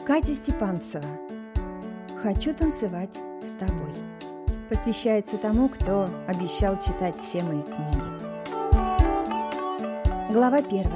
Катя Степанцева. «Хочу танцевать с тобой». Посвящается тому, кто обещал читать все мои книги. Глава 1.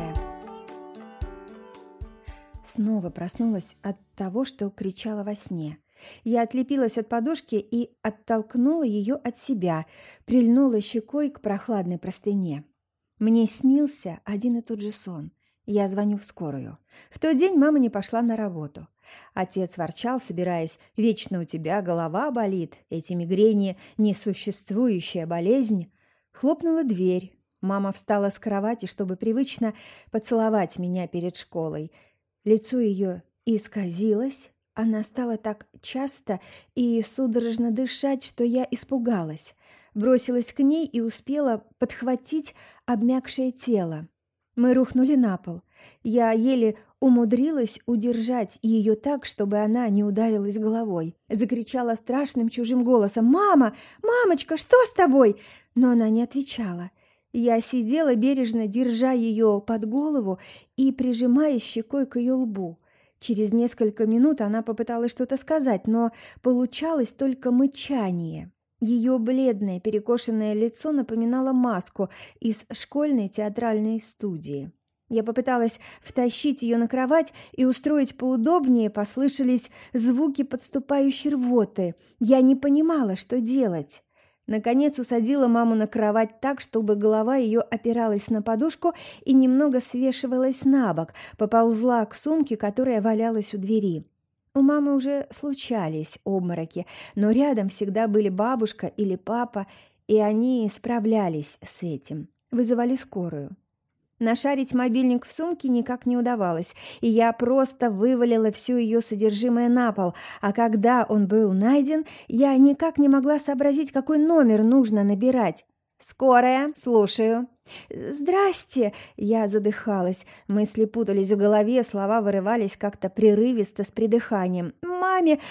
Снова проснулась от того, что кричала во сне. Я отлепилась от подушки и оттолкнула ее от себя, прильнула щекой к прохладной простыне. Мне снился один и тот же сон. Я звоню в скорую. В тот день мама не пошла на работу. Отец ворчал, собираясь: «Вечно у тебя голова болит, эти мигрени – несуществующая болезнь». Хлопнула дверь. Мама встала с кровати, чтобы привычно поцеловать меня перед школой. Лицо ее исказилось. Она стала так часто и судорожно дышать, что я испугалась. Бросилась к ней и успела подхватить обмякшее тело. Мы рухнули на пол. Я еле умудрилась удержать ее так, чтобы она не ударилась головой. Закричала страшным чужим голосом: «Мама! Мамочка, что с тобой?» Но она не отвечала. Я сидела, бережно держа ее под голову и прижимаясь щекой к ее лбу. Через несколько минут она попыталась что-то сказать, но получалось только мычание. Ее бледное, перекошенное лицо напоминало маску из школьной театральной студии. Я попыталась втащить ее на кровать и устроить поудобнее, послышались звуки подступающей рвоты. Я не понимала, что делать. Наконец усадила маму на кровать так, чтобы голова ее опиралась на подушку и немного свешивалась на бок, поползла к сумке, которая валялась у двери. У мамы уже случались обмороки, но рядом всегда были бабушка или папа, и они справлялись с этим. Вызывали скорую. Нашарить мобильник в сумке никак не удавалось, и я просто вывалила все ее содержимое на пол, а когда он был найден, я никак не могла сообразить, какой номер нужно набирать. «Скорая, слушаю». «Здрасте!» – я задыхалась. Мысли путались в голове, слова вырывались как-то прерывисто с придыханием. «Маме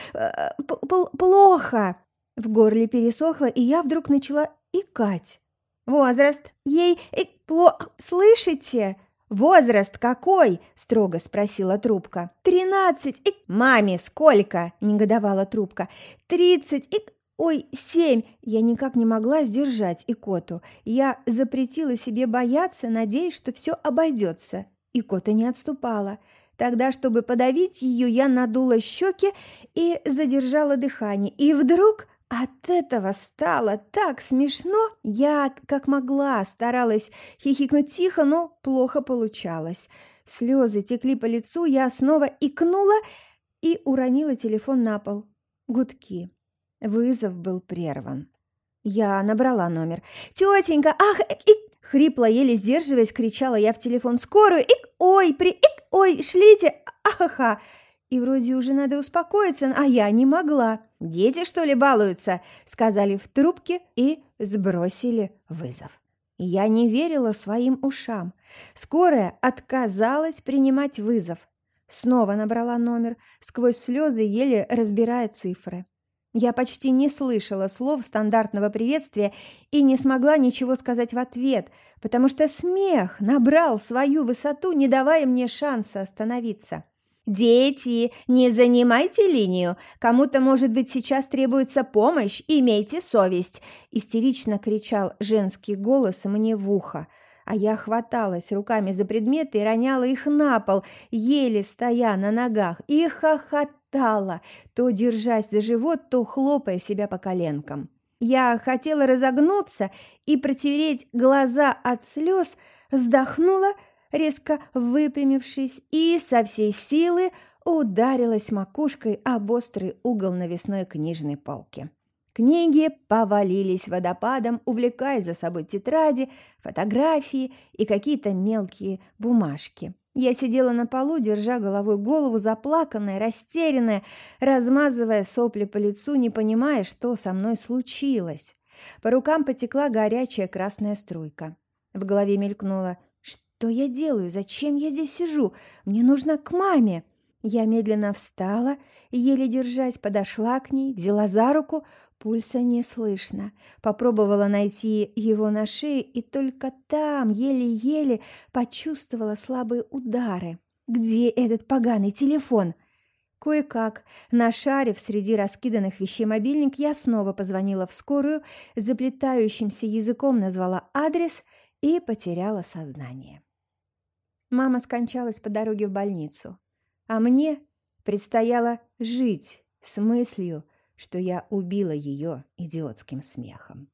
плохо!» В горле пересохло, и я вдруг начала икать. «Возраст? Ей плохо, слышите?» «Возраст какой?» – строго спросила трубка. 13. «Маме сколько?» – негодовала трубка. 30. «Ой, 7!» Я никак не могла сдержать икоту. Я запретила себе бояться, надеясь, что все обойдется. Икота не отступала. Тогда, чтобы подавить ее, я надула щеки и задержала дыхание. И вдруг от этого стало так смешно. Я, как могла, старалась хихикнуть тихо, но плохо получалось. Слезы текли по лицу, я снова икнула и уронила телефон на пол. Гудки. Вызов был прерван. Я набрала номер. «Тетенька, ах, хрипло, еле сдерживаясь, кричала я в телефон. «Скорую! Ой, ой, шлите! Ахаха!» И вроде уже надо успокоиться, а я не могла. «Дети, что ли, балуются?» – сказали в трубке и сбросили вызов. Я не верила своим ушам. Скорая отказалась принимать вызов. Снова набрала номер, сквозь слезы еле разбирая цифры. Я почти не слышала слов стандартного приветствия и не смогла ничего сказать в ответ, потому что смех набрал свою высоту, не давая мне шанса остановиться. «Дети, не занимайте линию. Кому-то, может быть, сейчас требуется помощь. Имейте совесть!» – истерично кричал женский голос мне в ухо. А я хваталась руками за предметы и роняла их на пол, еле стоя на ногах, и хохотала, то держась за живот, то хлопая себя по коленкам. Я хотела разогнуться и протереть глаза от слез, вздохнула, резко выпрямившись, и со всей силы ударилась макушкой об острый угол навесной книжной полки. Книги повалились водопадом, увлекая за собой тетради, фотографии и какие-то мелкие бумажки. Я сидела на полу, держа головой голову, заплаканная, растерянная, размазывая сопли по лицу, не понимая, что со мной случилось. По рукам потекла горячая красная струйка. В голове мелькнуло: «Что я делаю? Зачем я здесь сижу? Мне нужно к маме». Я медленно встала, еле держась, подошла к ней, взяла за руку. Пульса не слышно. Попробовала найти его на шее, и только там, еле-еле, почувствовала слабые удары. «Где этот поганый телефон?» Кое-как, нашарив среди раскиданных вещей мобильник, я снова позвонила в скорую, заплетающимся языком назвала адрес и потеряла сознание. Мама скончалась по дороге в больницу, а мне предстояло жить с мыслью, что я убила ее идиотским смехом.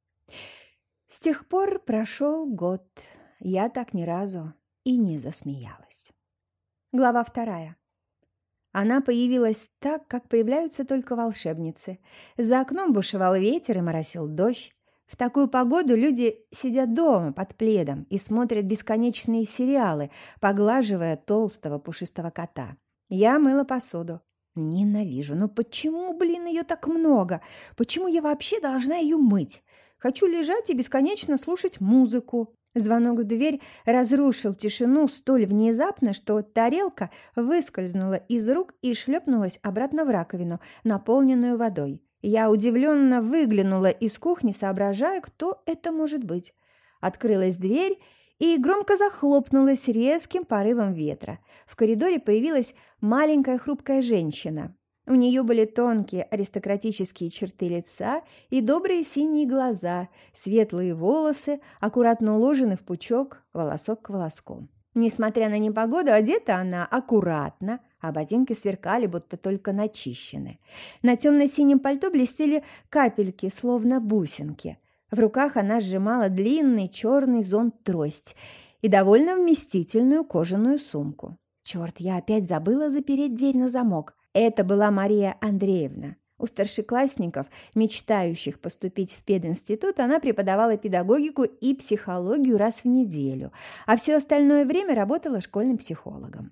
С тех пор прошел год, я так ни разу и не засмеялась. Глава 2. Она появилась так, как появляются только волшебницы. За окном бушевал ветер и моросил дождь. В такую погоду люди сидят дома под пледом и смотрят бесконечные сериалы, поглаживая толстого пушистого кота. Я мыла посуду. Ненавижу. Но почему, ее так много? Почему я вообще должна ее мыть? Хочу лежать и бесконечно слушать музыку. Звонок в дверь разрушил тишину столь внезапно, что тарелка выскользнула из рук и шлепнулась обратно в раковину, наполненную водой. Я удивленно выглянула из кухни, соображая, кто это может быть. Открылась дверь и громко захлопнулась резким порывом ветра. В коридоре появилась маленькая хрупкая женщина. У нее были тонкие аристократические черты лица и добрые синие глаза, светлые волосы, аккуратно уложены в пучок, волосок к волоску. Несмотря на непогоду, одета она аккуратно, а ботинки сверкали, будто только начищены. На темно-синем пальто блестели капельки, словно бусинки. В руках она сжимала длинный черный зонт-трость и довольно вместительную кожаную сумку. Черт, я опять забыла запереть дверь на замок. Это была Мария Андреевна. У старшеклассников, мечтающих поступить в пединститут, она преподавала педагогику и психологию раз в неделю, а все остальное время работала школьным психологом.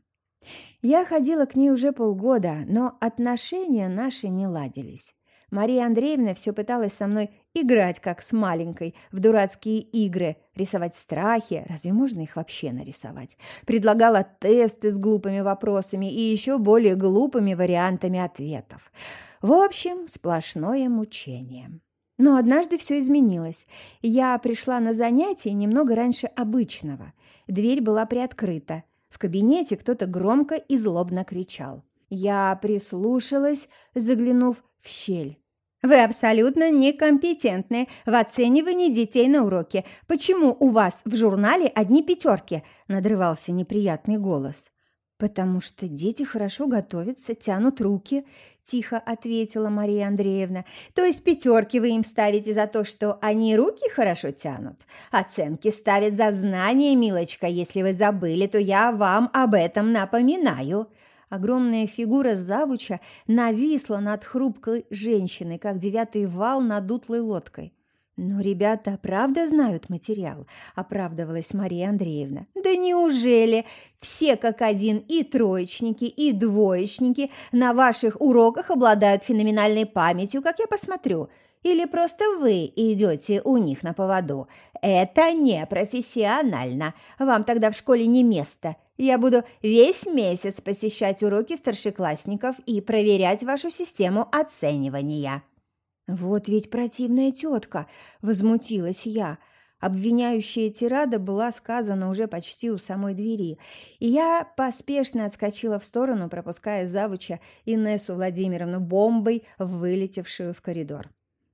Я ходила к ней уже полгода, но отношения наши не ладились. Мария Андреевна все пыталась со мной играть, как с маленькой, в дурацкие игры, рисовать страхи, разве можно их вообще нарисовать? Предлагала тесты с глупыми вопросами и еще более глупыми вариантами ответов. В общем, сплошное мучение. Но однажды все изменилось. Я пришла на занятие немного раньше обычного. Дверь была приоткрыта. В кабинете кто-то громко и злобно кричал. Я прислушалась, заглянув в щель. «Вы абсолютно некомпетентны в оценивании детей на уроке. Почему у вас в журнале одни пятерки?» – надрывался неприятный голос. «Потому что дети хорошо готовятся, тянут руки», – тихо ответила Мария Андреевна. «То есть пятерки вы им ставите за то, что они руки хорошо тянут? Оценки ставят за знания, милочка. Если вы забыли, то я вам об этом напоминаю». Огромная фигура завуча нависла над хрупкой женщиной, как 9-й вал над утлой лодкой. «Но ребята правда знают материал?» – оправдывалась Мария Андреевна. «Да неужели? Все как один, и троечники, и двоечники на ваших уроках обладают феноменальной памятью, как я посмотрю. Или просто вы идете у них на поводу? Это непрофессионально. Вам тогда в школе не место. Я буду весь месяц посещать уроки старшеклассников и проверять вашу систему оценивания». «Вот ведь противная тетка!» – возмутилась я. Обвиняющая тирада была сказана уже почти у самой двери, и я поспешно отскочила в сторону, пропуская завуча Инессу Владимировну бомбой, вылетевшую в коридор.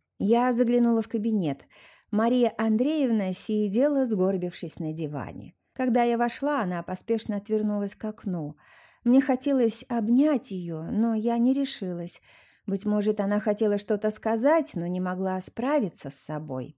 Я заглянула в кабинет. Мария Андреевна сидела, сгорбившись на диване. Когда я вошла, она поспешно отвернулась к окну. Мне хотелось обнять ее, но я не решилась. Быть может, она хотела что-то сказать, но не могла справиться с собой.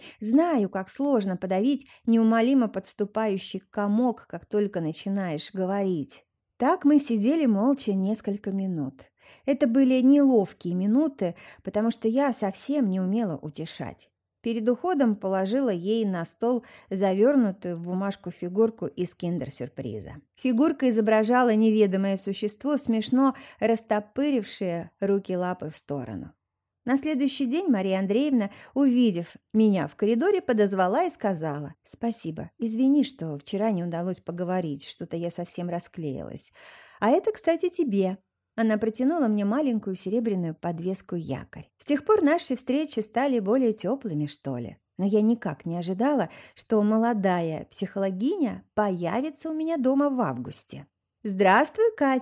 Знаю, как сложно подавить неумолимо подступающий комок, как только начинаешь говорить. Так мы сидели молча несколько минут. Это были неловкие минуты, потому что я совсем не умела утешать. Перед уходом положила ей на стол завернутую в бумажку фигурку из киндер-сюрприза. Фигурка изображала неведомое существо, смешно растопырившее руки-лапы в сторону. На следующий день Мария Андреевна, увидев меня в коридоре, подозвала и сказала: «Спасибо, извини, что вчера не удалось поговорить, что-то я совсем расклеилась. А это, кстати, тебе». Она протянула мне маленькую серебряную подвеску-якорь. С тех пор наши встречи стали более теплыми, что ли. Но я никак не ожидала, что молодая психологиня появится у меня дома в августе. «Здравствуй, Катя!»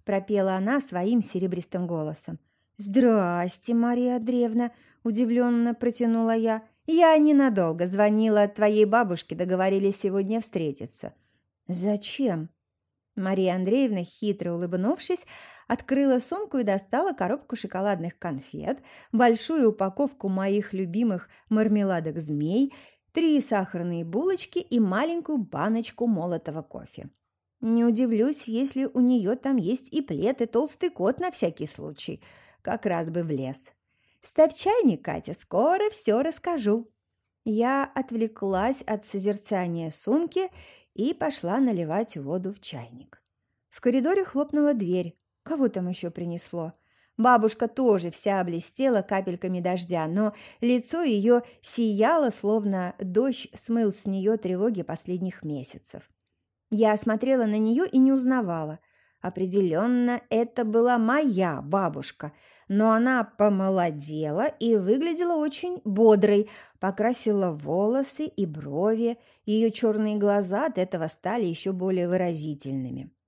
пропела она своим серебристым голосом. «Здрасте, Мария Андреевна!» – удивленно протянула я. «Я ненадолго звонила от твоей бабушки, договорились сегодня встретиться». «Зачем?» Мария Андреевна, хитро улыбнувшись, открыла сумку и достала коробку шоколадных конфет, большую упаковку моих любимых мармеладок «Змей», 3 сахарные булочки и маленькую баночку молотого кофе. Не удивлюсь, если у нее там есть и плед, и толстый кот на всякий случай. Как раз бы влез. «Ставь чайник, Катя, скоро все расскажу». Я отвлеклась от созерцания сумки и пошла наливать воду в чайник. В коридоре хлопнула дверь. Кого там еще принесло? Бабушка тоже вся блестела капельками дождя, но лицо ее сияло, словно дождь смыл с нее тревоги последних месяцев. Я смотрела на нее и не узнавала. Определенно, это была моя бабушка, но она помолодела и выглядела очень бодрой, покрасила волосы и брови, ее черные глаза от этого стали еще более выразительными.